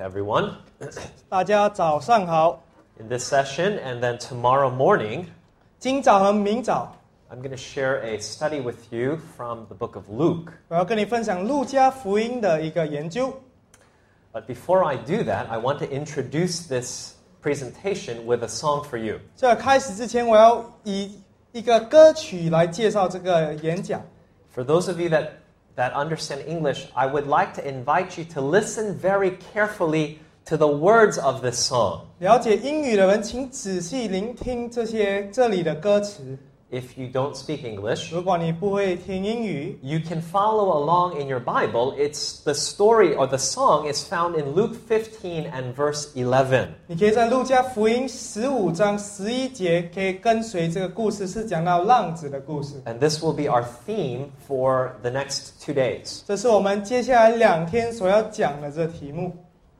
everyone. 大家早上好。 In this session and then tomorrow morning, 今早和明早， I'm going to share a study with you from the book of Luke. 我要跟你分享路加福音的一个研究。 But before I do that, I want to introduce this presentation with a song for you. 在开始之前，我要以一个歌曲来介绍这个演讲。 For those of you that understand English, I would like to invite you to listen very carefully to the words of this song. 了解英语的人，请仔细聆听这里的歌词。 If you don't speak English, 如果你不会听英语， you can follow along in your Bible. It's the story or the song is found in Luke 15 and verse 11. 你可以在路加福音15章11节，可以跟随这个故事，是讲到浪子的故事。 And this will be our theme for the next 2 days. 这是我们接下来2天所要讲的这题目。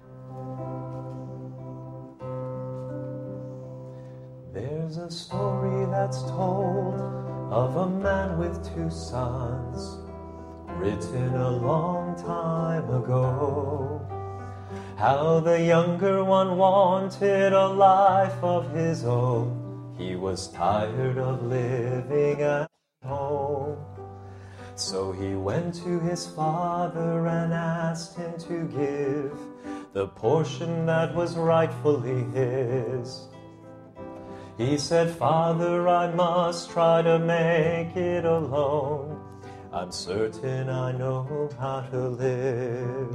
There's a story that's told of a man with 2 sons, written a long time ago. How the younger one wanted a life of his own. He was tired of living at home. So he went to his father and asked him to give the portion that was rightfully his. He said, "Father, I must try to make it alone. I'm certain I know how to live."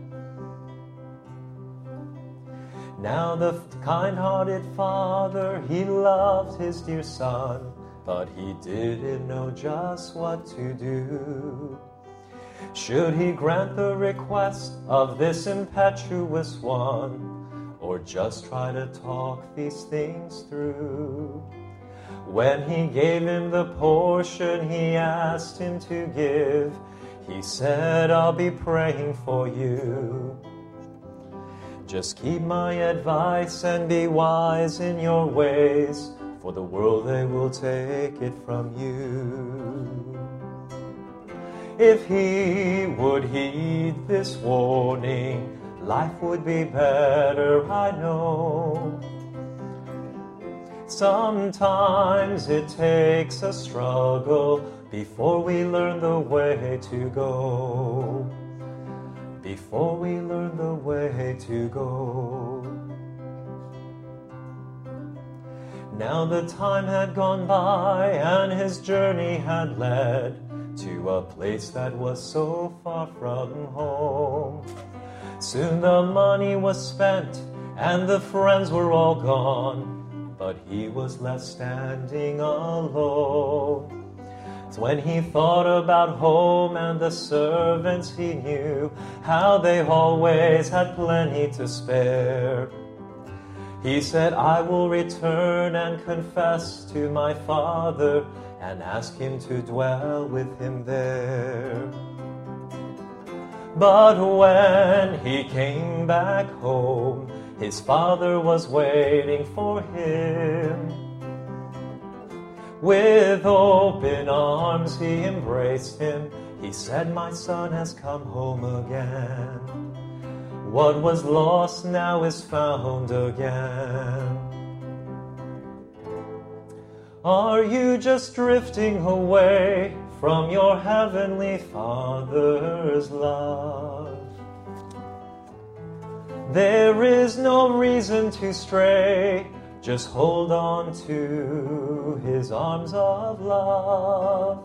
Now the kind-hearted father, he loved his dear son, but he didn't know just what to do. Should he grant the request of this impetuous one, or just try to talk these things through? When he gave him the portion he asked him to give, he said, "I'll be praying for you. Just keep my advice and be wise in your ways, for the world they will take it from you." If he would heed this warning, life would be better, I know. Sometimes it takes a struggle before we learn the way to go. Before we learn the way to go. Now the time had gone by and his journey had led to a place that was so far from home. Soon the money was spent and the friends were all gone, but he was left standing alone. So when he thought about home and the servants he knew, how they always had plenty to spare, he said, "I will return and confess to my father and ask him to dwell with him there." But when he came back home, his father was waiting for him. With open arms he embraced him. He said, "My son has come home again. What was lost now is found again." Are you just drifting away from your heavenly Father's love? There is no reason to stray. Just hold on to his arms of love.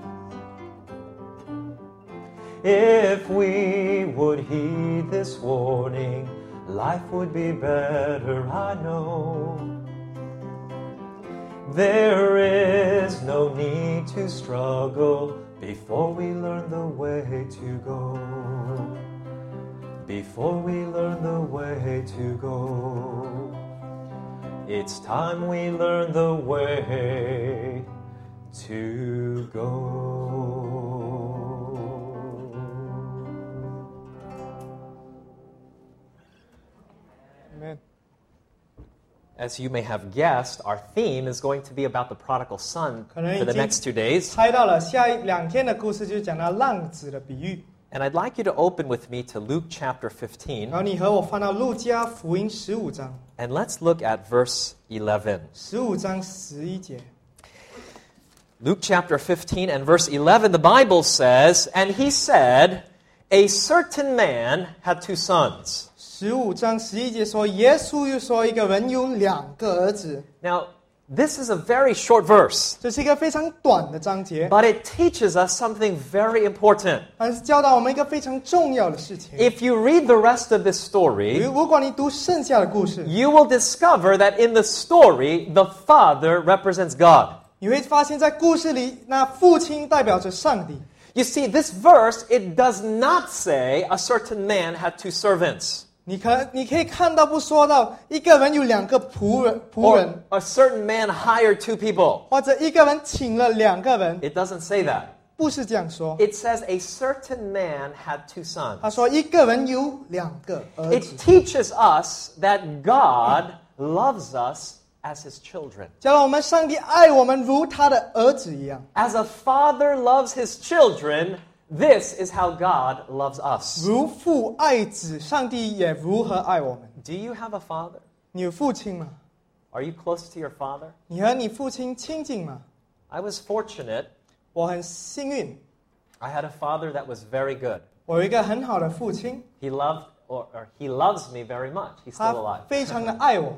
If we would heed this warning, life would be better, I know. There is no need to struggle before we learn the way to go. Before we learn the way to go. It's time we learn the way to go. Amen. As you may have guessed, our theme is going to be about the prodigal son 可能 for 已 the 经 next 2 days. 猜到了，下2天的故事就是讲到浪子的比喻。 And I'd like you to open with me to Luke chapter 15. 然后你和我翻到路加福音15章 And let's look at verse 11. ，15章11节。 Luke chapter 15 and verse 11, the Bible says, And he said, A certain man had 2 sons. 15章11节说，耶稣又说，一个人有2个儿子。 Now, this is a very short verse, 这是一个非常短的章节， but it teaches us something very important. 但是教导我们一个非常重要的事情。 If you read the rest of this story, 如果你读剩下的故事， you will discover that in the story, the Father represents God. 你会发现在故事里，那父亲代表着上帝。 You see, this verse, it does not say a certain man had 2 servants. 你可以看到不说到一个人有2个仆人， Or a certain man hired 2 people. 或者一个人请了2个人， It doesn't say that. 不是这样说。 It says a certain man had 2 sons. 他说一个人有2个儿 It 子， teaches us that God loves us as his children. 教导我们上帝爱我们如他的儿子一样， As a father loves his children, this is how God loves us. 如父爱子，上帝也如何爱我们。 Do you have a father? 你有父亲吗？ Are you close to your father? 你和你父亲亲近吗？ I was fortunate. 我很幸运， I had a father that was very good. 我有一个很好的父亲， He loved or he loves me very much. He's still 他 alive. 非常的爱我。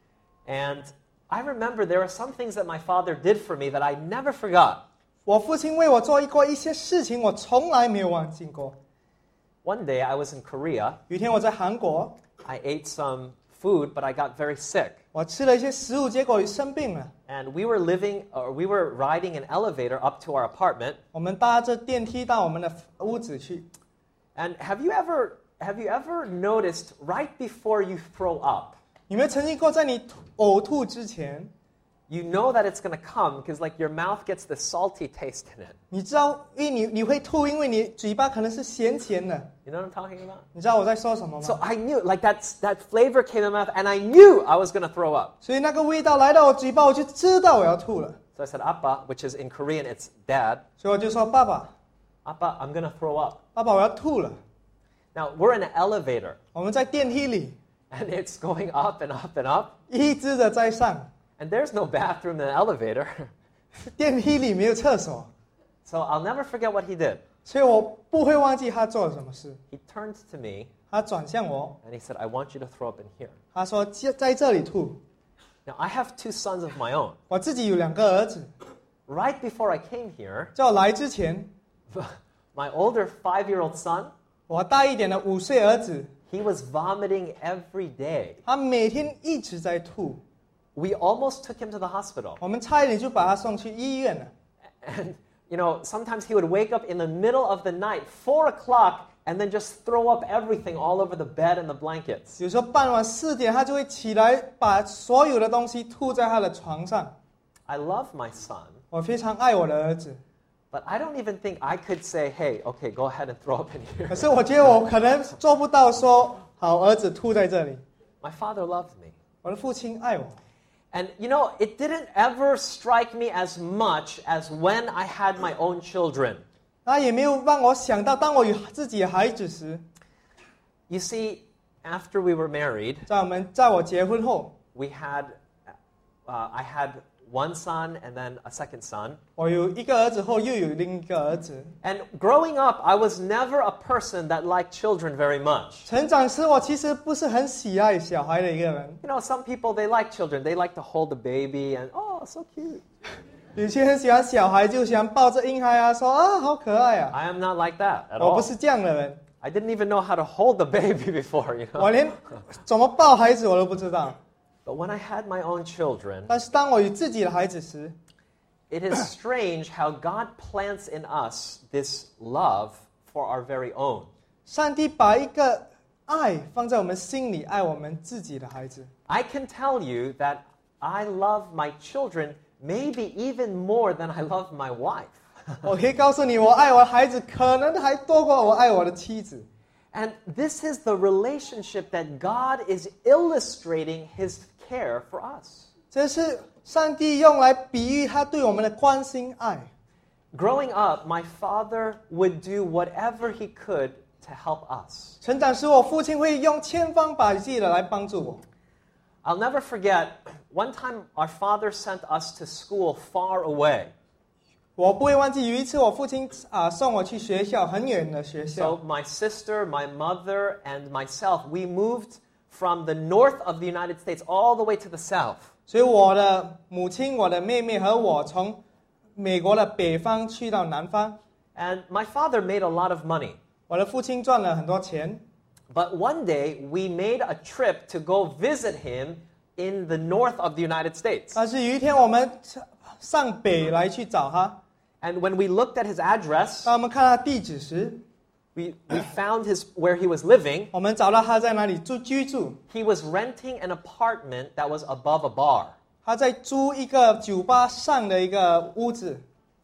And I remember there are some things that my father did for me that I never forgot. 我父亲为我做过一些事情，我从来没有忘记过。 One day I was in Korea. 有一天我在韩国， I ate some food, but I got very sick. 我吃了一些食物，结果生病了。 And we were riding an elevator up to our apartment. 我们搭着电梯到我们的屋子去。 And have you ever noticed right before you throw up, 有没有曾经过在你呕吐之前， you know that it's going to come because like your mouth gets the salty taste in it. 你知道，因为你会吐，因为你嘴巴可能是咸咸的。 You know what I'm talking about? 你知道我在说什么 So 吗？ I knew like that flavor came in my mouth and I knew I was going to throw up. 所以那个味道来到我嘴巴，我就知道我要吐了。 So I said, Appa, which is in Korean, it's dad. 所以我就说：“爸爸， Appa, I'm going to throw up. 爸爸，我要吐了。 Now, we're in an elevator, ” 我们在电梯里 and it's going up and up and up, 一直的在上， and there's no bathroom in the elevator. 电梯里没有厕所， So I'll never forget what he did. 所以我不会忘记他做了什么事。 He turned to me, 他转向我， and he said, I want you to throw up in here. 他说：“在这里吐。 Now, I have 2 sons of my own. ” 我自己有2个儿子， Right before I came here, 在我来之前， my older 5-year-old son, 我大一点的5岁儿子， he was vomiting every day. 他每天一直在吐， We almost took him to the hospital. 我们差一点就把他送去医院了。 And, you know, sometimes he would wake up in the middle of the night, 4 o'clock, and then just throw up everything all over the bed and the blankets. 有时候傍晚4点，他就会起来，把所有的东西吐在他的床上。 I love my son, 我非常爱我的儿子， but I don't even think I could say, hey, okay, go ahead and throw up in 可 here. 是我觉得我可能做不到说，好，儿子吐在这里。 My father loved me. 我的父亲爱我， And, you know, it didn't ever strike me as much as when I had my own children. 他也没有让我想到，当我有自己的孩子时， You see, after we were married, 在我结婚后， I had 1 son and then a second son. 我有1个儿子后又有另一个儿子。 And growing up, I was never a person that liked children very much. 成长时，我其实不是很喜爱小孩的一个人。 You know, some people, they like children. They like to hold the baby and, oh, so cute. 有些人喜欢小孩，就喜欢抱着婴孩啊，说啊，好可爱啊。 I am not like that at 我 all. 不是这样的人， I didn't even know how to hold the baby before, you 我 know. 连怎么抱孩子我都不知道。 But when I had my own children, 但是当我有自己的孩子时， it is strange how God plants in us this love for our very own. 上帝把一个爱放在我们心里，爱我们自己的孩子。 I can tell you that I love my children maybe even more than I love my wife. 我可以告诉你，我爱我的孩子，可能还多过我爱我的妻子。 And this is the relationship that God is illustrating his care for us. 这是上帝用来比喻他对我们的关心爱。 growing up, my father would do whatever he could to help us. 成长时，我父亲会用千方百计的来帮助我。 I'll never forget, one time our father sent us to school far away. 我不会忘记有一次我父亲送我去学校，很远的学 So 校。 my sister, my mother, and myself, we moved from the north of the United States all the way to the south. 所以我的母亲、我的妹妹和我从美国的北方去到南方。 And my father made a lot of money. 我的父亲赚了很多钱。 But one day, we made a trip to go visit him in the north of the United States. 但是有一天我们上北来去找他， And when we looked at his address, 当我们看他地址时， we found where he was living. 我们找到他在哪里居住。 He was renting an apartment that was above a bar. 他在租一个酒吧上的一个屋子。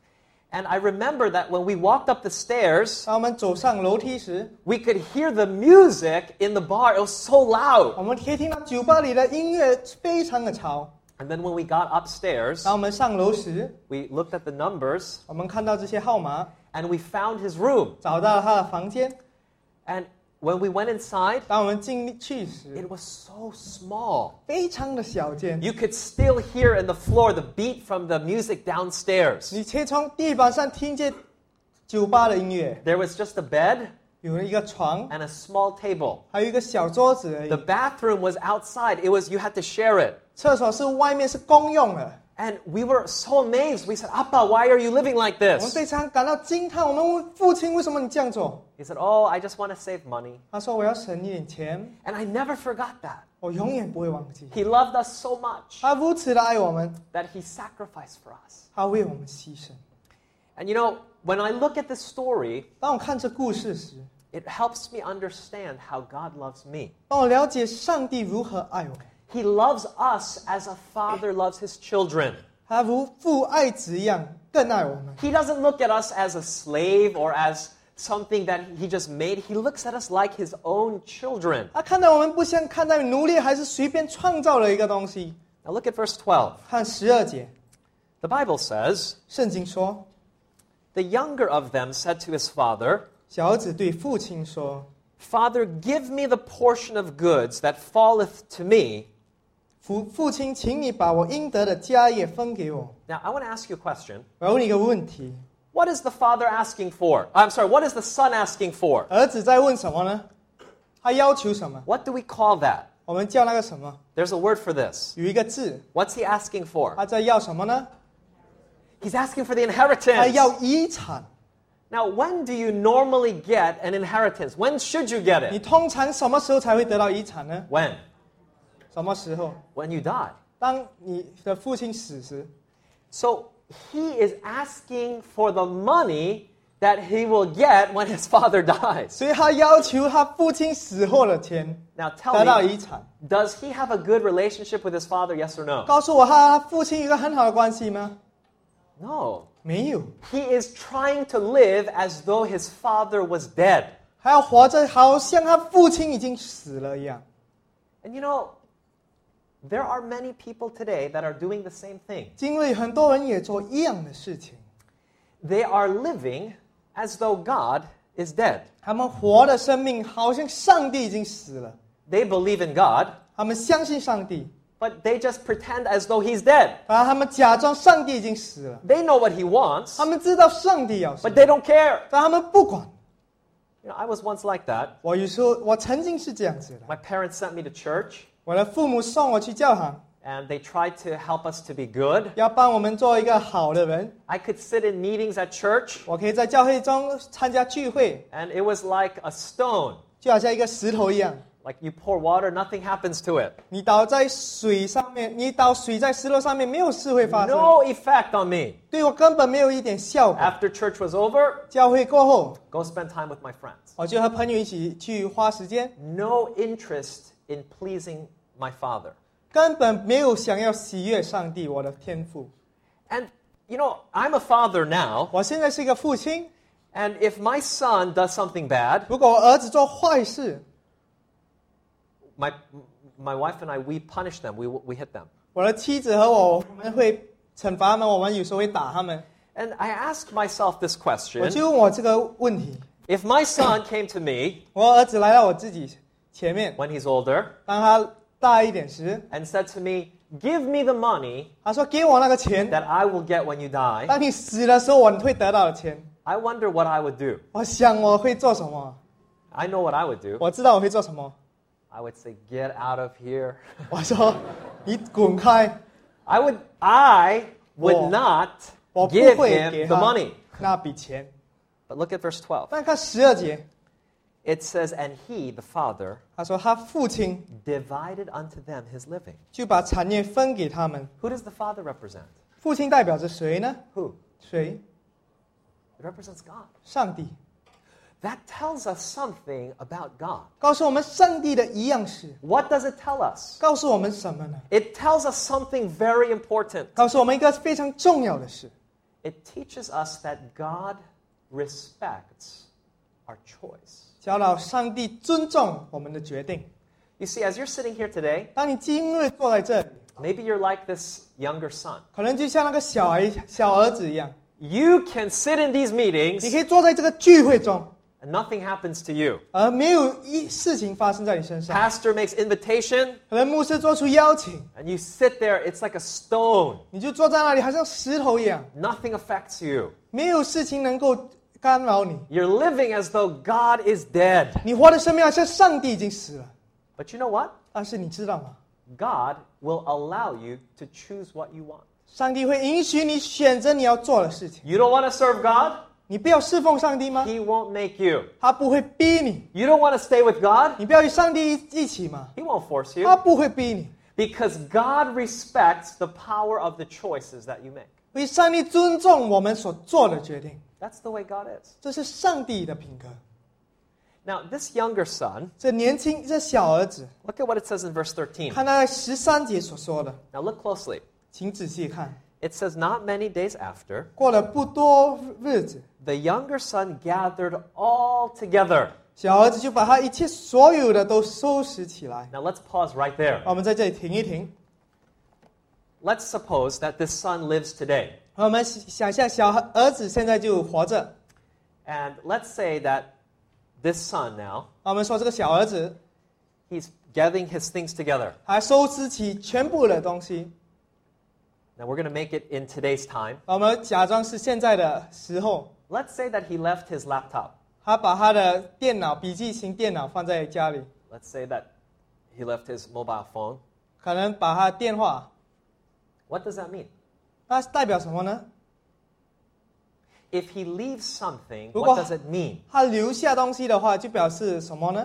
And I remember that when we walked up the stairs, 当我们走上楼梯时， we could hear the music in the bar. It was so loud. 我们可以听到酒吧里的音乐非常的吵。 And then when we got upstairs, 当我们上楼时， we looked at the numbers 我们看到这些号码， and we found his room. 找到了他的房间。 And when we went inside, 当我们进去时， it was so small. 非常的小间， You could still hear in the floor the beat from the music downstairs. 你可以从地板上听见酒吧的音乐。 There was just a bed 有了一个床， and a small table. 还有一个小桌子而 The 已。 bathroom was outside. You had to share it. 厕所是外面是公用的。 And we were so amazed. We said, Appa, why are you living like 我们 this? 非常感到惊叹。我们问父亲为什么你这样做？ He said, oh, I just want to save money. 他说我要省一点钱， And I never forgot that. 我永远不会忘记。 He loved us so much 他如此的爱我们， that he sacrificed for us. 他为我们牺牲。 And when I look at this story, 当我看这故事时， it helps me understand how God loves me. 让我了解上帝如何爱我。 He loves us as a father loves his children. 他如父爱子一样更爱我们。 He doesn't look at us as a slave or as something that he just made. He looks at us like his own children. 他看待我们不像看待奴隶，还是随便创造了一个东西。 Now look at verse 12. 看12节， The Bible says, 圣经说， the younger of them said to his father, 小儿子对父亲说 Father, give me the portion of goods that falleth to me.：“ 父亲，请你把我应得的家业分给我。 Now, I want to ask you a question. ” 我要问你一个问题： What is the father asking for? What is the son asking for? 儿子在问什么呢？他要求什么？ What do we call that? 我们叫那个什么？ There's a word for this. 有一个字， What's he asking for? 他在要什么呢？ He's asking for the 他 inheritance. 要遗产。 Now, when do you normally get an inheritance? When should you get 你 it? 通常什么时候才会得到遗产呢？ When? 什么时候？ When you die. 当你的父亲死时， So he is asking for the money that he will get when his father dies. 所以他要求他父亲死后的钱 Now 得 tell 到 me, 遗产。 does he have a good relationship with his father? Yes or no? 告诉我，他父亲有一个很好的关系吗？ No. 没有， He is trying to live as though his father was dead. 还要活着，好像他父亲已经死了一样。 And there are many people today that are doing the same thing. 因为很多人也做一样的事情， They are living as though God is dead. 他们活的生命好像上帝已经死了， They believe in God, 他们相信上帝， but they just pretend as though he's dead. 然后他们假装上帝已经死了， They know what he wants, 他们知道上帝要什 but 么， they don't care. 但他们不管。 I was once like that. 我有时候我曾经是这样子的， My parents sent me to church, 我的父母送我去教堂， and they tried to help us to be good. 要帮我们做一个好的人。 I could sit in meetings at church, 我可以在教会中参加聚会， and it was like a stone. 就好像一个石头一样， Like you pour water, nothing happens to it. 你倒在水上面，你倒水在石头上面，没有事会发生， No effect on me. 对我根本没有一点效果。 After church was over, 教会过后， go spend time with my friends. 我就和朋友一起去花时间， No interest in pleasing my father. 根本没有想要喜悦上帝，我的天父。 And, I'm a father now, 我现在是一个父亲， and if my son does something bad, 如果我儿子做坏事， my wife and I, we punish them. We hit them. 我的妻子和我们会惩罚他们，我们有时候会打他们。 And I asked myself this 我 question. 就问我这个问题： If my son came to me 我儿子来到我自己前面， when he's older 当他大一点时， and said to me, give me the money 他说：“给我那个钱， that I will get when you die, 当你死的时候我会得到的钱。 I wonder what I would do. ” 我想我会做什么？ I know what I would do. 我知道我会做什么。 I would say, get out of here. 我说：“你滚开！ I would 我- not 我不 give 会 him 给 the 他 money. 那笔钱。 But look at verse 12. ” 但看12节， It says, and he, the father, 他说他父亲 divided unto them his living. 就把产业分给他们。 Who does the father represent? 父亲代表着谁呢？ Who? 谁？ It represents God. 上帝。 That tells us something about God. 告诉我们上帝的一样事， What does it tell us? 告诉我们什么呢？ It tells us something very important. 告诉我们一个非常重要的事， It teaches us that God respects our choice. 教导上帝尊重我们的决定。 You see, as you're sitting here today, 当你今日坐在这里， maybe you're like this younger son. 可能就像那个小儿子一样， You can sit in these 你 meetings 可以坐在这个聚会中， and nothing happens to you. 而没有事情发生在你身上。 Pastor makes invitation 可能牧师做出邀请， and you sit there, it's like a stone. 你就坐在那里，好像石头一样， Nothing affects you. 没有事情能够干扰你。 You're living as though God is dead. 你活的生命好像上帝已经死了。 But you know what? 但是你知道吗？ God will allow you to choose what you want. 上帝会允许你选择你要做的事情。 You don't want to serve God? 你不要侍奉上帝吗？ He won't make you. 他不会逼你。 You don't want to stay with God? 你不要与上帝一起吗？ He won't force 他 you. 不会逼你， Because God respects the power of the choices that you make. 因为上帝尊重我们所做的决定， That's the way God is. 这是上帝的品格。 Now, this younger son, 这小儿子， look at what it says in verse 13. 看他在13节所说的， Now, look closely. 请仔细看。 It says, not many days after, 过了不多日子， the younger son gathered all together. 小儿子就把他一切所有的都收拾起来。 Now, let's pause right there. 我们在这里停一停。 Let's suppose that this son lives today. 我们想象小儿子现在就活着， And let's say that this son now, 我们说这个小儿子 he's gathering his things together. 还收拾起全部的东西。 Now, we're going to make it in today's time. 我们假装是现在的时候， Let's say that he left his laptop. 他把他的电脑、笔记型电脑放在家里， Let's say that he left his mobile phone. 可能把他的电话， What does that mean? 那代表什么呢？ If he leaves something, 如果- what does it mean? 他留下东西的话，就表示什么呢？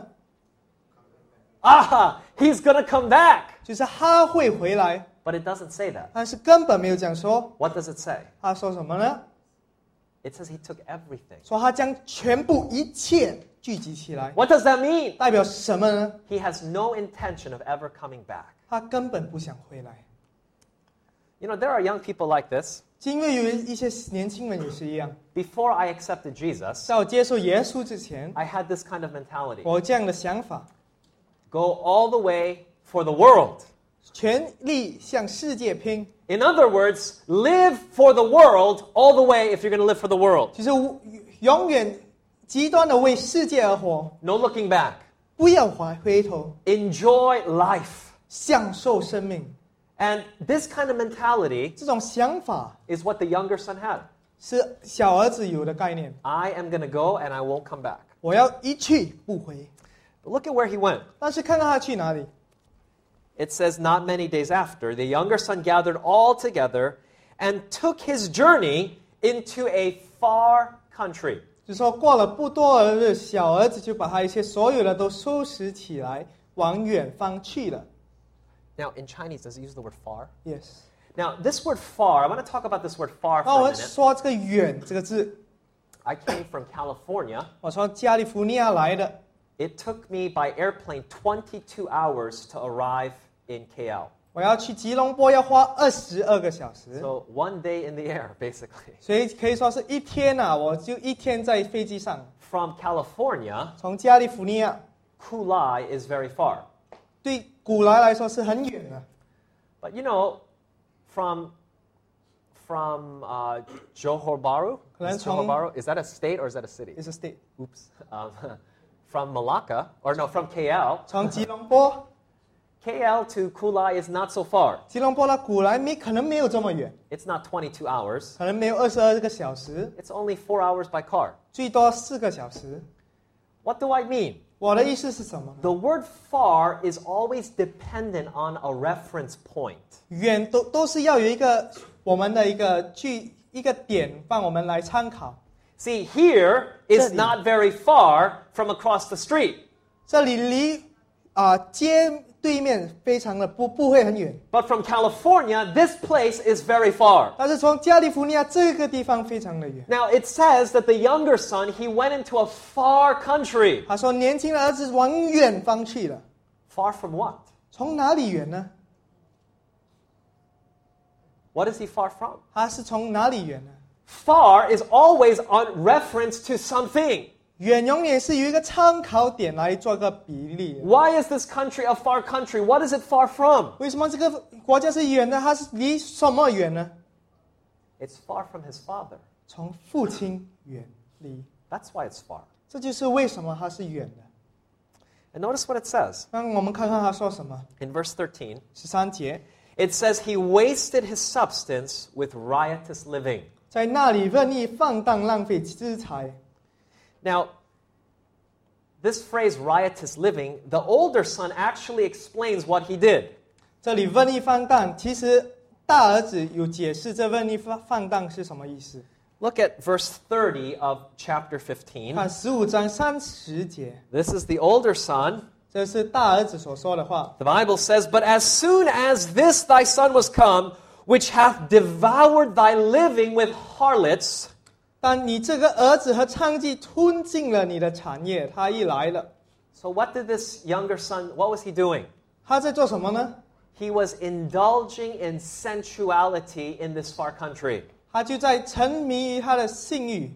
He's going to come back. 就是他会回来， But it doesn't say that. 但是根本没有这样说。 What does it say? 他说什么呢？ It says he took everything. 说他将全部一切聚集起来， What does that mean? 代表什么呢？ He has no intention of ever coming back. 他根本不想回来。 You know, there are young people like this. 因为有一些年轻人也是一样， Before I accepted Jesus, 在我接受耶稣之前， I had this kind of mentality. 我有这样的想法， Go all the way for the world. 全力向世界拼， In other words, live for the world all the way if you're going to live for the world. 就是永远极端的为世界而活， No looking back. 不要回头， Enjoy life. 享受生命。 And this kind of mentality 这种想法 is what the younger son had. 是小儿子有的概念。 I am going to go and I won't come back. 我要一去不回。 But look at where he went. 但是看看他去哪里， It says, not many days after, the younger son gathered all together and took his journey into a far country. 就说过了不多的日，小儿子就把他一切所有的都收拾起来，往远方去了。 Now, in Chinese, does it use the word far? Yes。 Now, this word far, I want to talk about this word far 那 for 我 a minute. 说这个远这个字， I came from California. 我从加利福尼亚来的， It took me by airplane 22 hours to arrive in KL. 我要去吉隆坡要花22个小时， So 1 day in the air, basically. 所以可以说是一天啊，我就一天在飞机上。 From California, 从加利福尼亚 Kulai is very far. 对古来来说是很远的， But you know, from from Johor Bahru. Kalian Is Johor 从- Bahru, is that a state or is that a city? It's a state. Oops. From Malacca, or no, from KL. 从吉隆坡， KL to Kulai is not so far. 吉隆坡到古来可能没有这么远， It's not 22 hours. 可能没有22个小时， It's only 4 hours by car. 最多4个小时。 What do I mean? 我的意思是什么呢？ The word far is always dependent on a reference point. 远都是要有一个我们的一个点让我们来参考。 See, here is 这里。 not very far from across the street. 这里离街对面非常的不会很远， But from California, this place is very far. 但是从加利福尼亚这个地方非常的远。 Now, it says that the younger son, he went into a far country. 他说年轻的儿子往远方去了， Far from what? 从哪里远呢？ What is he far from? 他是从哪里远呢？ Far is always on reference to something. 远永远是有一个参考点来做个比例的。 Why is this country a far country? What is it far from? 为什么这个国家是远的？它是离什么远呢？ It's far from his father. 从父亲远离， That's why it's far. 这就是为什么它是远的。 And notice what it says 让我们看看他说什么。 in verse 13. 13节， It says he wasted his substance with riotous living. 在那里任意放荡浪费资财。 Now, this phrase riotous living, the older son actually explains what he did. 这里任意放荡，其实大儿子有解释这任意放荡是什么意思。 Look at verse 30 of chapter 15. 看15章30节， This is the older son. 这是大儿子所说的话。 The Bible says, But as soon as this thy son was come, which hath devoured thy living with harlots, 但你这个儿子和娼妓吞尽了你的产业，他一来了， so what did this younger son, what was he doing? 他在做什么呢？ He was indulging in sensuality in this far country. 他就在沉迷于他的性欲。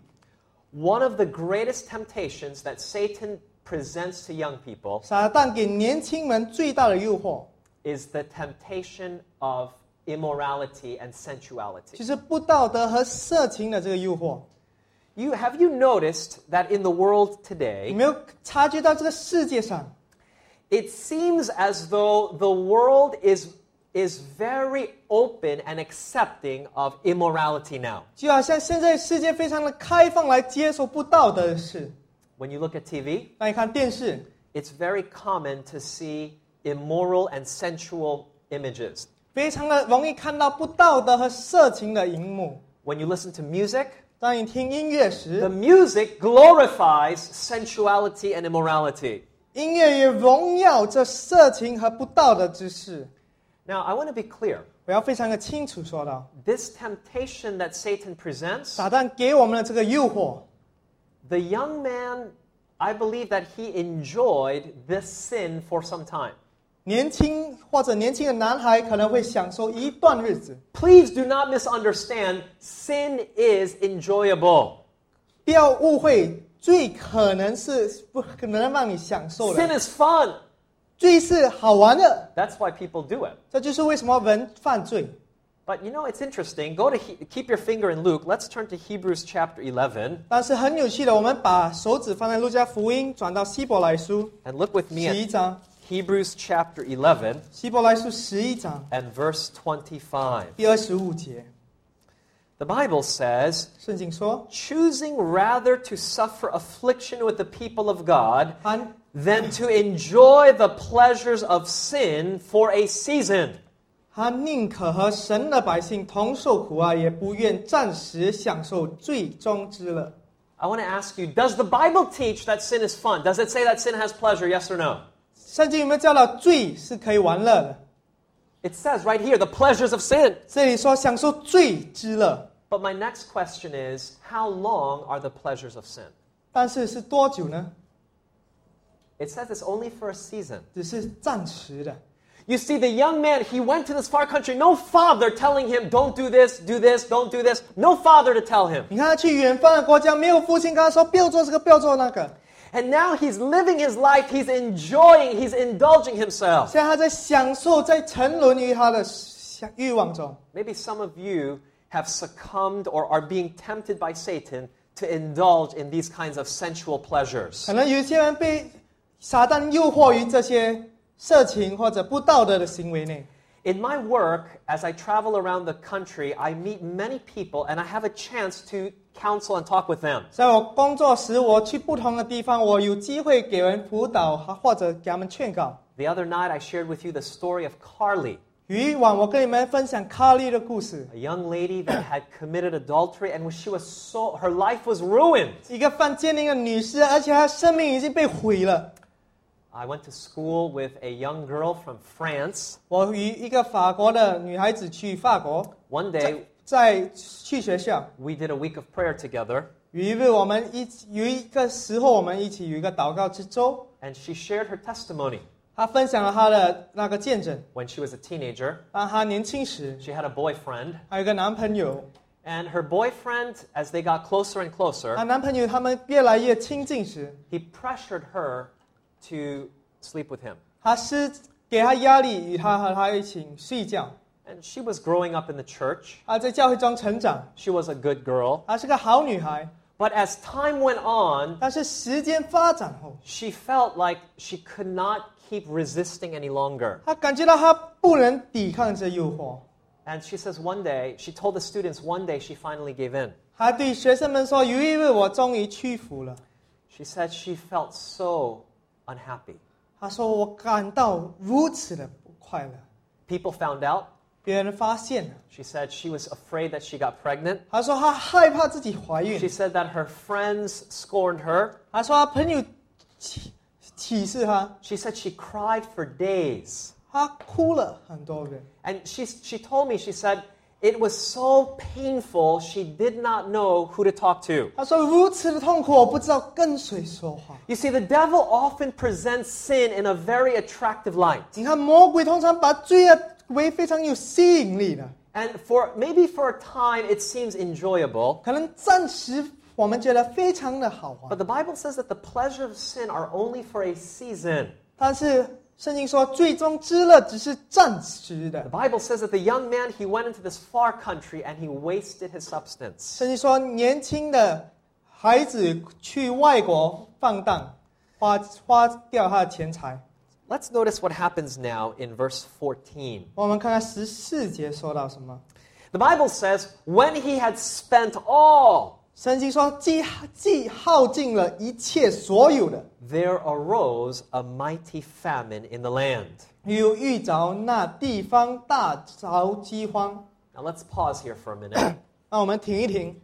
One of the greatest temptations that Satan presents to young people 撒旦给年轻人最大的诱惑， is the temptation of immorality and sensuality. 就是不道德和色情的这个诱惑。 Have you noticed that in the world 有 today, 没有察觉到这个世界上， it seems as though the world is very open and accepting of immorality now. 就好像现在世界非常的开放来接受不道德的事。 When you look at TV, 那你看电视， it's very common to see immoral and sensual images. 非常的容易看到不道德和色情的荧幕。 When you listen to music, 当你听音乐 the 时， music glorifies sensuality and immorality. 音乐也荣耀这色情和不道德之事。 Now, I want to be clear. 我要非常的清楚说到， This temptation that Satan presents, 撒旦给我们的这个诱惑， the young man, I believe that he enjoyed this sin for some time. 年轻或者年轻的男孩可能会享受一段日子。 Please do not misunderstand. Sin is enjoyable. 不要误会，罪可能是不可能让你享受 Sin 的， is fun. 罪是好玩的， That's why people do it. 这就是为什么人犯罪。 But you know, it's interesting. Keep your finger in Luke. Let's turn to Hebrews chapter 11. 但是很有趣的，我们把手指放在路加福音，转到希伯来书 And look with me 11 at 章， Hebrews chapter 11 希伯来书11章 and verse 25. 第25节， The Bible says, 圣经说， choosing rather to suffer affliction with the people of God 他 than to enjoy the pleasures of sin for a season. 他宁可和神的百姓同受苦啊，也不愿暂时享受罪中之乐。 I want to ask you, does the Bible teach that sin is fun? Does it say that sin has pleasure? Yes or no? 圣经有没有教导罪是可以玩乐的？ It says right here, the pleasures of sin. 这里说享受罪之乐， But my next question is, how long are the pleasures of sin? 但是是多久呢？ It says it's only for a season. 只是暂时的。 You see, the young man, he went to this far country. No father telling him, don't do this, don't do this. No father to tell him. 你看他去远方的国家，没有父亲跟他说不要做这个，不要做那个。 And now he's living his life. He's enjoying, he's indulging himself. 现在他在享受，在沉沦于他的欲望中。 Maybe some of you, have succumbed or are being tempted by Satan to indulge in these kinds of sensual pleasures. 可能有一些人被撒旦诱惑于这些色情或者不道德的行为内。 In my work, as I travel around the country, I meet many people and I have a chance to counsel and talk with them. 在我工作时，我去不同的地方，我有机会给人辅导，或者给他们劝告。 The other night, I shared with you the story of Carly, 以往我跟你们分享卡莉的故事， a young lady that had committed adultery and her life was ruined. 一个犯奸淫的女士，而且她生命已经被毁了。 I went to school with a young girl from France. 我与一个法国的女孩子去法国， One day, 去学校。 we did a week of prayer together, 有一个时候，我们一起有一个祷告之周。 and she shared her testimony. 她分享了她的那个见证。 When she was a teenager, 当她年轻时， she had a boyfriend, 还有一个男朋友。 and her boyfriend, as they got closer and 她 closer, 男朋友他们越来越亲近时， he pressured her to sleep with him. 他是给她压力，与她和她一起睡觉。 And she was growing up in the church. 她在教会中成长， She was a good girl. 她是个好女孩。 But as time went on, 但是时间发展后， she felt like she could not keep resisting any longer. 她感觉到她不能抵抗这诱惑。 And she says one day, she told the students one day she finally gave in. 她对学生们说：“有一日我终于屈服了。 She said she felt so unhappy. ” 她说：“我感到如此的不快乐。 People found out. ” 别人发现了。 She said she was afraid that she got pregnant. 她说她害怕自己怀孕 She。said that her friends scorned her. 她说她朋友歧视她， She said she cried for days. 她哭了很多遍。 And she told me, she said, it was so painful, she did not know who to talk to. 她说如此的痛苦，我不知道跟谁说话。 You see, the devil often presents sin in a very attractive light. 你看，魔鬼通常把罪恶为非常有吸引力的， And maybe for a time it seems enjoyable. 可能暂时我们觉得非常的好 But 玩， the Bible says that the pleasure of sin are only for a season. 但是圣经说，最终之乐只是暂时 The 的。 Bible says that the young man, he went into this far country and he wasted his substance. 圣经说，年轻的孩子去外国放荡，花掉他的钱财。 Let's notice what happens now in verse 14. 我们看看14节说到什么。 The Bible says, when he had spent all, 圣经说，既耗尽了一切所有的， there arose a mighty famine in the land. 又遇着那地方大着饥荒。 Now let's pause here for a minute. 那我们停一停，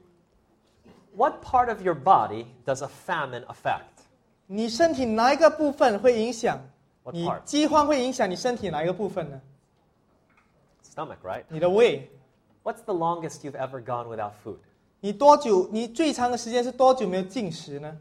What part of your body does a famine affect? 你身体哪一个部分会影响？ What 你 part? 饥荒会影响你身体哪一个部分呢？ Stomach, right? 你的胃。 What's the longest you've ever gone without food? 你最长的时间是多久没有进食呢？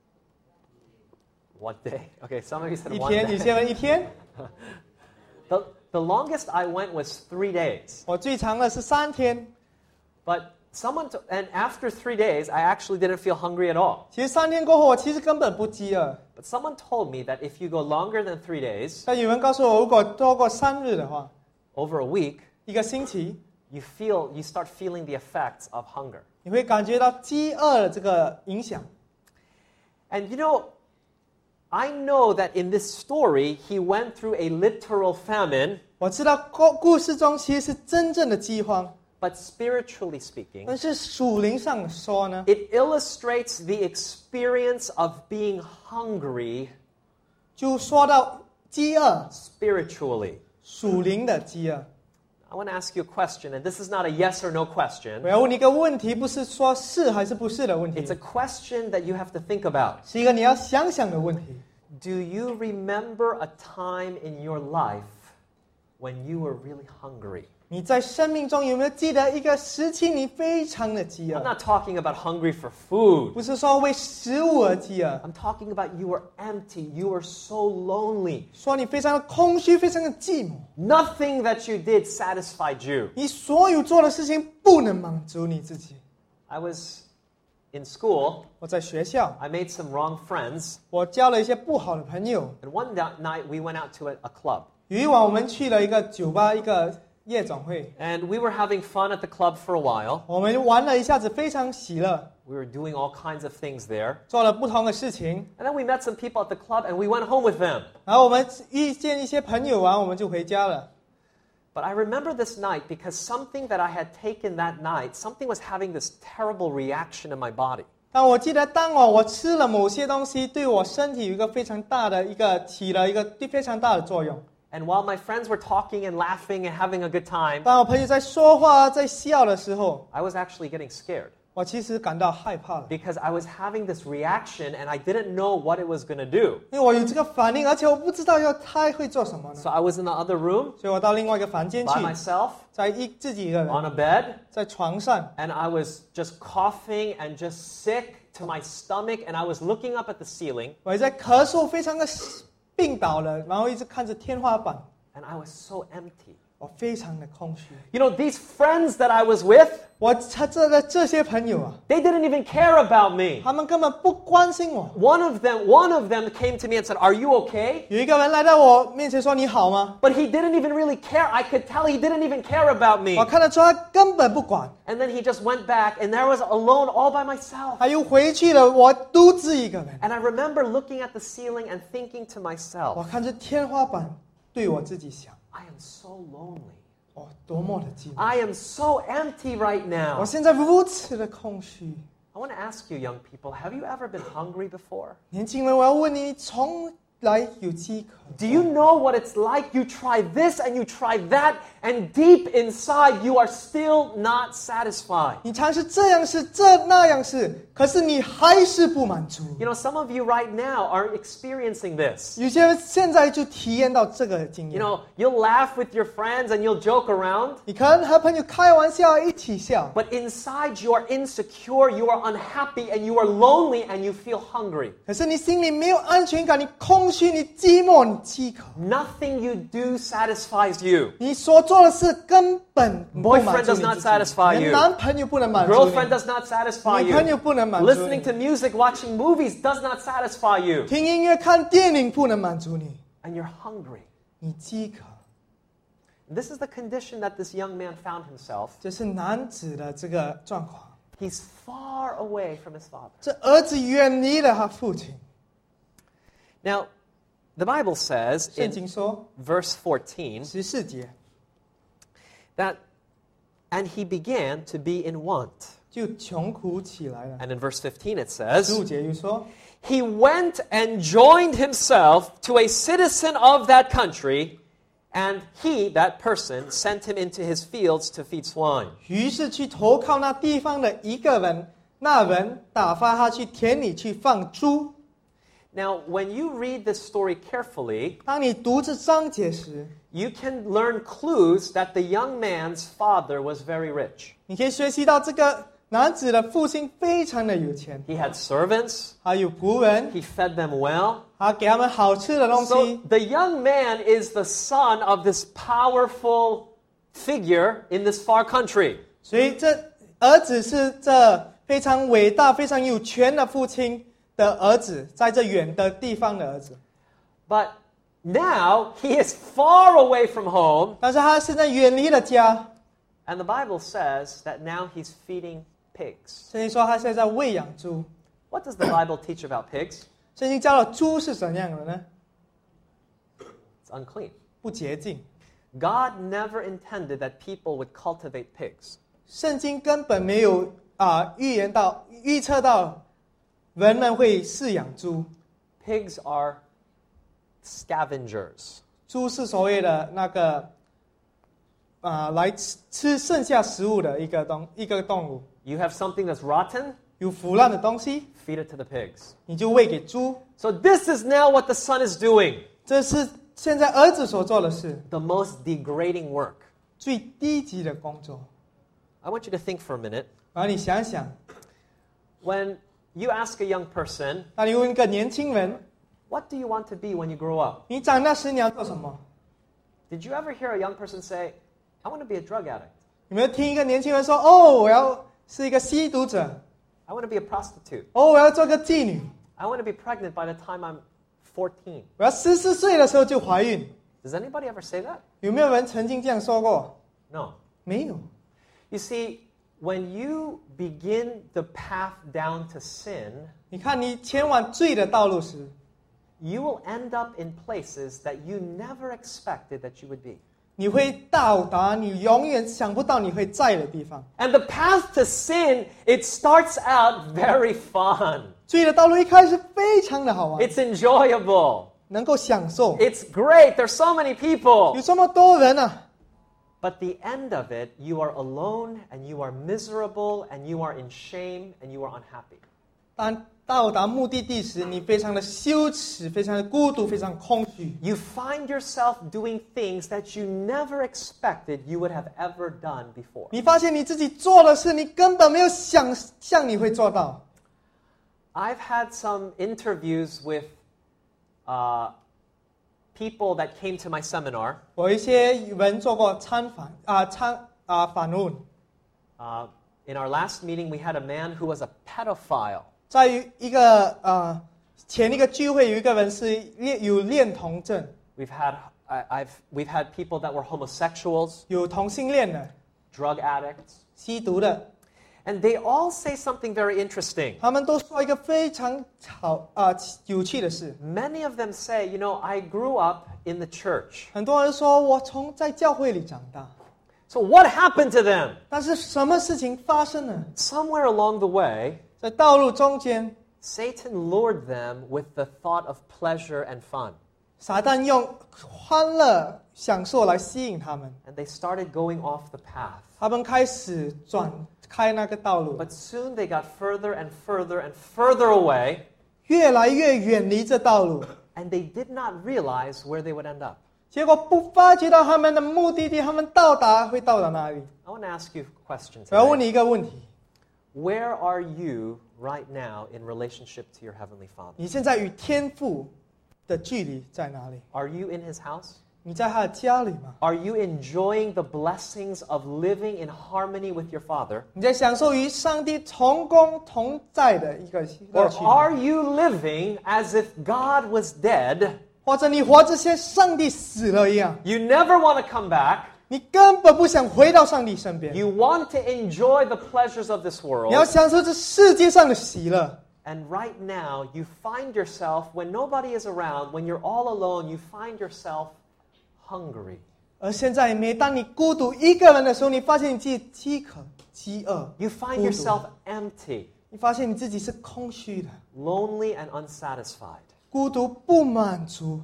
One day. Okay, some of you said 一 one 天，有 day. 些人一天。 The longest I went was 3 days. 我最长的是3天。 But and after 3 days, I actually didn't feel hungry at all. 其实3天过后，我其实根本不饥饿。 But someone told me that if you go longer than 3 days, 但有人告诉我，如果多过3日的话， over a week, 一个星期， you start feeling the effects of hunger. 你会感觉到饥饿的这个影响。 And I know that in this story, he went through a literal famine, 我知道故事中其实是真正的饥荒， but spiritually speaking, 但是属灵上说呢， it illustrates the experience of being hungry 就说到饥饿， spiritually. 属灵的饥饿。 I want to ask you a question, and this is not a yes or no question. 我要问你一个问题，不是说是还是不是的问题 It's，a question that you have to think about. 是一个你要想想的问题。 Do you remember a time in your life when you were really hungry? 你在生命中有没有记得一个时期你非常的饥 I'm 饿？ not talking about hungry for food. 不是说为食物而饥饿， I'm talking about you were empty. You were so lonely. 说你非常的空虚，非常的寂寞， Nothing that you did satisfied you. 你所有做的事情不能满足你自己。 I was in school. 我在学校， I made some wrong friends. 我交了一些不好的朋友。 And one night we went out to a club. 有一晚我们去了一个酒吧，一个夜总会， And we were having fun at the club for a while. 我们玩了一下子，非常喜乐， We were doing all kinds of things there. 做了不同的事情。 And then we met some people at the club and we went home with them. 然后我们遇见一些朋友完，我们就回家了。 But I remember this night because something that I had taken that night, something was having this terrible reaction in my body. 但我记得当晚我吃了某些东西，对我身体有一个非常大的起了一个非常大的作用。 And while my friends were talking and laughing and having a good time, 当我朋友在说话在笑的时候， I was actually getting scared 我其实感到害怕了， because I was having this reaction and I didn't know what it was going to do. 因为我有这个反应，而且我不知道他会做什么呢。 So I was in the other room 所以我到另外一个房间去 by，myself 自己一个人 on a bed, 在床上， and I was just coughing and just sick to my stomach, and I was looking up at the ceiling, 我在咳嗽，非常的病倒了，然后一直看着天花板， and I was so empty. 我非常的空虚。 You know, these friends that I was with, 我这些朋友啊， they didn't even care about me. 他们根本不关心我。 One of them came to me and said, "Are you okay?" 有一个人来到我面前说：“你好吗 But he didn't even really care. I could tell he didn't even care about？” me. 我看得出他根本不管， And then he just went back, and there I was alone all by myself. 他又回去了，我独自一个人。 And I remember looking at the ceiling and thinking to 我 myself, 看着天花板，对我自己想： I am so lonely. 哦，多么的寂寞！ I am so empty right 我 now. 现在如此的空虚。 I want to ask you, young people, have you ever been hungry before? 年轻人，我要问你，从来有饥渴？ Do you know what it's like? You try this and you try that, and deep inside you are still not satisfied. 你尝试这样是那样是，可是你还是不满足。 You know, some of you right now are experiencing this. 有些人现在就体验到这个经 You 验。 know, you'll laugh with your friends and you'll joke around, 你可能和朋友开玩笑，一起笑， but inside you are insecure, you are unhappy, and you are lonely, and you feel hungry. 可是你心里没有安全感，你空虚，你寂寞，你饥渴。 Nothing you do satisfies you. 你所做的事根本不满 Boyfriend 足 does 你 not 自己 satisfy 你 you. 的男朋友不能满足 Girlfriend 你， does not satisfy 女朋友 you. 不能满足你 Listening to music, watching movies does not satisfy you. 听音乐、看电影不能满足你， And you're hungry. 你饥渴。 This is the condition that this young man found himself. 这是男子的这个状况。 He's far away from his father. 这儿子远离了他父亲。 Now, the Bible says 圣 in 经说 verse 14 14节， that, and he began to be in want. 就穷苦起来了。 And in verse 15 it says, 15节又说， he went and joined himself to a citizen of that country, and he, that person, sent him into his fields to feed swine. 于是去投靠那地方的一个人，那人打发他去田里去放猪。 Now, when you read this story carefully, 当你读这章节时， you can learn clues that the young man's father was very rich. 你可以学习到这个男子的父亲非常的有钱， He had servants, 还有仆人， he fed them well. 他给他们好吃的东 So 西。 the young man is the son of this powerful figure in this far country. 所以这儿子是这非常伟大、非常有权的父亲的儿子，在这远的地方的儿子。 But now he is far away from home, 但是他现在远离了家， and the Bible says that now he's feeding pigs. 所以说他现在喂养猪。 What does the Bible teach about pigs? 圣经教了猪是怎样的呢？ It's unclean. 不洁净。 God never intended that people would cultivate pigs. 圣经根本没有预测到人们会饲养猪。 Pigs are scavengers. 猪是所谓的那个来吃剩下食物的一个动物。 You have something that's rotten, 有腐烂的东西， feed it to the pigs. 你就喂给猪。 So this is now what the son is doing. 这是现在儿子所做的事， The most degrading work. 最低级的工作。 I want you to think for a minute. 然后你想想， When you ask a young person, 那你问一个年轻人， what do you want to be when you grow up? 你长大时你要做什么？ Did you ever hear a young person say, I want to be a drug addict? 有没有听一个年轻人说：“哦，我要是一个吸毒者， I want to be a prostitute. 哦，我要做个妓女， I want to be pregnant by the time I'm 14. 我要14岁的时候就怀孕。” Does anybody ever say that? 有没有人曾经这样说过？ No. 没有。 You see, when you begin the path down to sin, 你看，你前往罪的道路时， you will end up in places that you never expected that you would be. 你会到达你永远想不到你会在的地方。 And the path to sin, it starts out very fun. 罪的道路一开始非常的好玩， It's enjoyable. 能够享受， It's great. There's so many people. 有这么多人啊。 But the end of it, you are alone and you are miserable and you are in shame and you are unhappy. 当到达目的地时，你非常的羞耻，非常的孤独，非常空虚。 You find yourself doing things that you never expected you would have ever done before. 你发现你自己做的事，你根本没有想象你会做到。 I've had some interviews with people that came to my seminar. 我一些人做过访问， In our last meeting, we had a man who was a pedophile. 在于一个前一个聚会，有一个人是有恋童症， We've had people that were homosexuals, 有同性恋的， drug addicts, 吸毒的， and they all say something very interesting. 他们都说一个非常有趣的事。 Many of them say, you know, I grew up in the church. 很多人说我在教会里长大， So what happened to them? 但是什么事情发生了？ Somewhere along the way, 在道路中间， Satan lured them with the thought of pleasure and fun. 撒旦用欢乐、享受来吸引他们， And they started going off the path. 他们开始转开那个道路， But soon they got further and further and further away, 越来越远离这道路， and they did not realize where they would end up. 结果不发觉到他们的目的地，他们会到达哪里？ I want to ask you a question 我要问 today. 你一个问题： Where are you right now in relationship to your Heavenly Father? 你现在与天父的距离在哪里？ Are you in His house? 你在他的家里吗？ Are you enjoying the blessings of living in harmony with your Father? 你在享受与上帝同工同在的一个乐 Or 趣吗？ are you living as if God was dead? 或者你活着像上帝死了一样， You never want to come back. 你根本不想回到上帝身边， You want to enjoy the pleasures of this 你要 world. 享受这世界上的喜乐。 And right now, you find yourself, when nobody is around, when you're all alone, you find yourself hungry. 而现在，每当你孤独一个人的时候，你发现你自己饥渴、饥饿， You find 孤独 yourself empty, 你发现你自己是空虚的， lonely, and unsatisfied. 孤独不满足。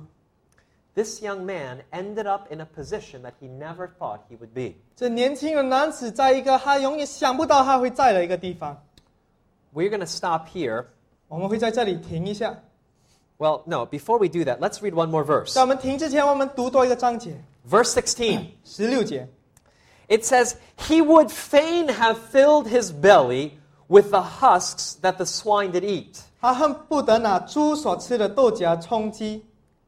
This young man ended up in a position that he never thought he would be. 这年轻的男子在一个他永远想不到他会在的一个地方。 We're going to stop here. 我们会在这里停一下。 Well, no, before we do that, let's read one more verse. 在我们停之前，我们读多一个章节 Verse 16. ，16节。 It says, He would fain have filled his belly with the husks that the swine did eat. 他恨不得拿猪所吃的豆荚充饥，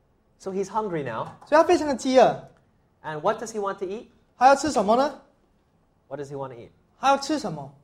So he's hungry now. 所以他非常的饥饿。 And what does he want to eat? 还要吃什么呢？ What does he want to eat? 还要吃什么？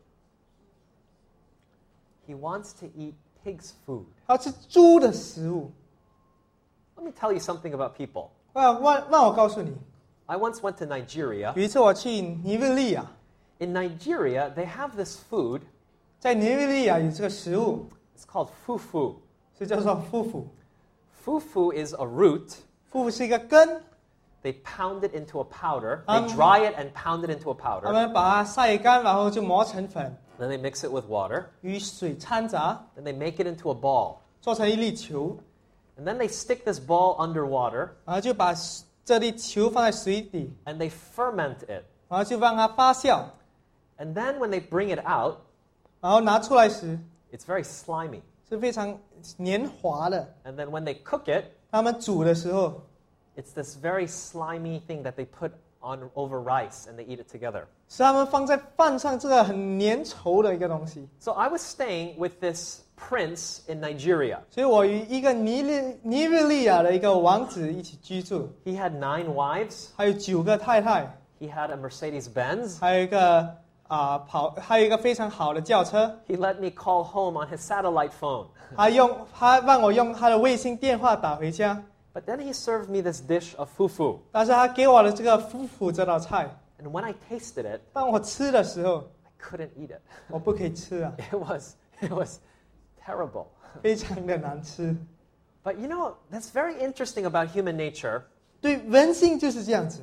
He wants to eat pig's food. 还要吃猪的食物。 Let me tell you something about people. 让我告诉你， I once went to Nigeria. 有一次我去尼日利亚， In Nigeria, they have this food. 在尼日利亚有这个食物， It's called fufu. 是叫做夫妇。 Fufu is a root. 夫妇是一个根， They pound it into a powder. They dry it and pound it into a 他 powder. 们把它晒干，然后就磨成粉， Then they mix it with water. 与水掺杂， Then they make it into a ball. 做成一粒球， And then they stick this ball underwater 然后就把这粒球放在水底， and they ferment it. 然后就让它发酵， And then when they bring it out, 然后拿出来时 it's very slimy. 是非常黏滑的。 And then when they cook it, 他们煮的时候， it's this very slimy thing that they put on over rice and they eat it together. 是他们放在饭上这个很粘稠的一个东西。 So I was staying with this prince in Nigeria. 所以我与一个尼日利亚的一个王子一起居住， He had 9 wives. 还有9个太太， He had a Mercedes Benz. 还有一个还有一个非常好的轿车。 He let me call home on his satellite phone. 他让我用他的卫星电话打回家， But then he served me this dish of fufu. 但是他给我的这个夫妇这道菜， And when I tasted it, 当我吃的时候， I couldn't eat it. 我不可以吃啊， It was terrible. 非常的难吃。 But you know, that's very interesting about human nature. 对，人性就是这样子。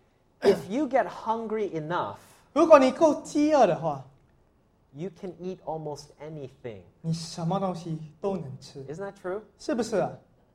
If you get hungry enough, 如果你够饥饿的话， you can eat almost anything. 你什么东西都能吃， Isn't that true? 是不是啊？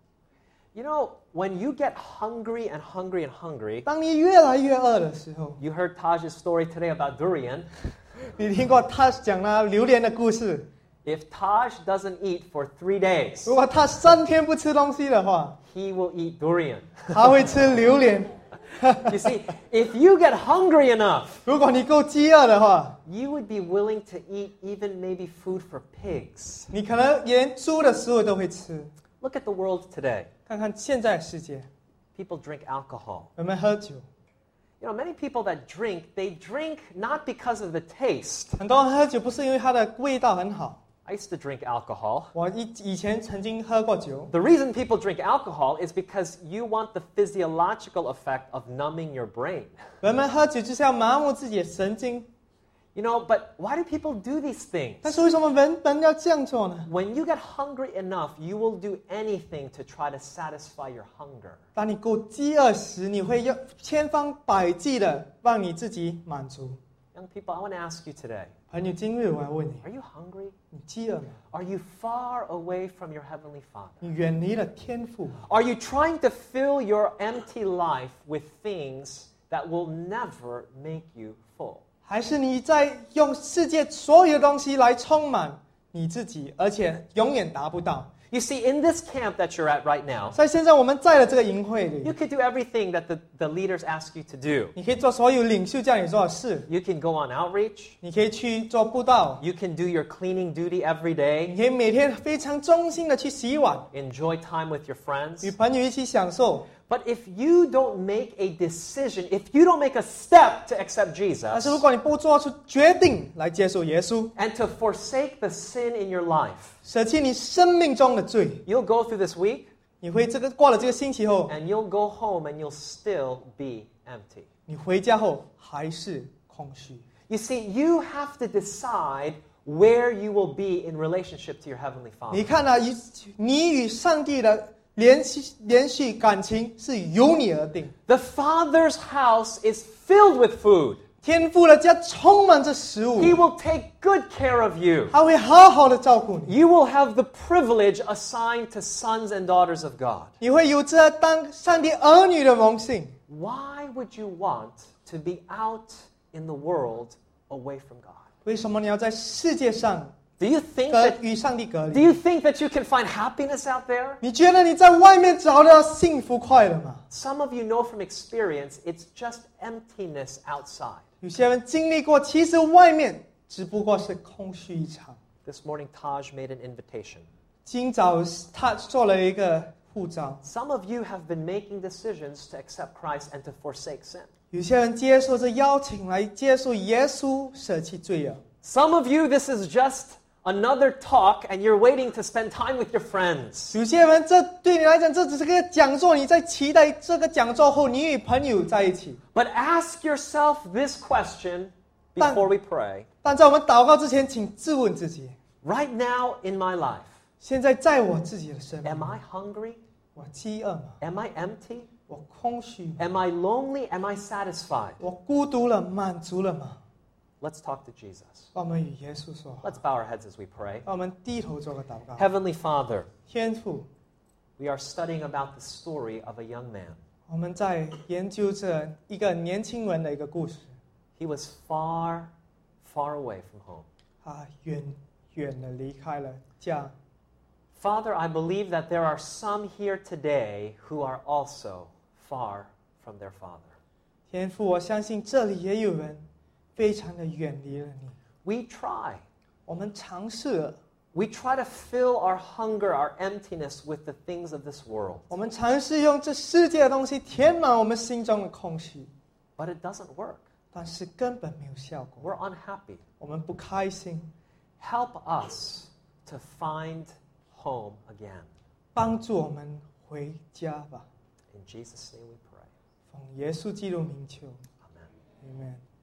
You know, when you get hungry and hungry and hungry, 当你越来越饿的时候， you heard Taj's story today about durian. 你听过他讲了榴莲的故事。 If Taj doesn't eat for 3 days, 如果他3天不吃东西的话， he will eat durian. 他会吃榴莲。 You see, if you get hungry enough, 如果你够饥饿的话， you would be willing to eat even maybe food for pigs. 你可能连猪的食物都会吃。 Look at the world today. 看看现在的世界， People drink alcohol. 人们喝酒， You know, many people that drink, they drink not because of the taste. 很多人喝酒不是因为它的味道很好。 I used to drink alcohol. 我以前曾经喝过酒， The reason people drink alcohol is because you want the physiological effect of numbing your brain. 人们喝酒就是要麻木自己的神经。 You know, but why do people do these things? 但是为什么人们要这样做呢？ When you get hungry enough, you will do anything to try to satisfy your hunger. 当你够饥饿时，你会用千方百计的让你自己满足。 Young people, I want to ask you today, 朋友，今日我要问你， are you hungry? 你饥饿吗？ Are you far away from your heavenly Father? 你远离了天父吗？ Are you trying to fill your empty life with things that will never make you full? 还是你在用世界所有的东西来充满你自己，而且永远达不到？ You see, in this camp that you're at right now, 在现在我们在的这个营会 you 里， could do everything that the leaders ask you to do. 你可以做所有领袖叫你做的事， You can go on outreach. 你可以去做布道， You can do your cleaning duty every 你 day. 可以每天非常忠心的去洗碗， Enjoy time with your friends. 与朋友一起享受。 But if you don't make a decision, if you don't make a step to accept 但是 Jesus 如果你不做出决定来接受耶稣， and to forsake the sin in your life, 舍弃你生命中的罪， you'll go through this week 你会过了这个星期后， and you'll go home and you'll still be empty. 你回家后还是空虚。 You see, you have to decide where you will be in relationship to your Heavenly 你 Father. 看啊，你与上帝的连续感情是由你而定。 The Father's house is filled with food. 天父的家充满着食物， He will take good care of you. 他会好好的照顾你， You will have the privilege assigned to sons and daughters of God. 你会有着当上帝儿女的荣幸。 Why would you want to be out in the world away from God? 为什么你要在世界上 Do you think that 与上帝隔 Do 离？ you think that you can find happiness out there? 你觉得你在外面找到幸福快乐吗？ Some of you know from experience, it's just emptiness outside. 有些人经历过，其实外面只不过是空虚一场。 This morning, Taj made an invitation. 今早他做了一个护照， Some of you have been making decisions to accept Christ and to forsake sin. 有些人接受这邀请来接受耶稣，舍弃罪恶。 Some of you, this is just another talk and you're waiting to spend time with your friends. 有些人这对你来讲，这只是个讲座，你在期待这个讲座后，你与朋友在一起。 But ask yourself this question before we pray. 但在我们祷告之前，请自问自己： Right now in my life, 现在在我自己的生命， am I hungry? 我饥饿吗？ Am I empty? 我空虚吗？ Am I lonely? Am I satisfied? 我孤独了，满足了吗？ Let's talk to Jesus. 让我们与耶稣说话， Let's bow our heads as we pray. 让我们低头做个祷告。 Heavenly Father, 天父， we are studying about the story of a young man. 我们在研究着一个年轻人的一个故事。 He was far, far away from home. 他远远的离开了家。 Father, I believe that there are some here today who are also far from their Father. 天父，我相信这里也有人非常的远离了你。 We try. 我们尝试了， We try to fill our hunger, our emptiness with the things of this world. 我们尝试用这世界的东西填满我们心中的空虚， But it doesn't work. 但是根本没有效果。 We're unhappy. 我们不开心， Help us to find home again. 帮助我们回家吧。 In Jesus' name we pray. 奉耶稣基督名求， Amen. Amen.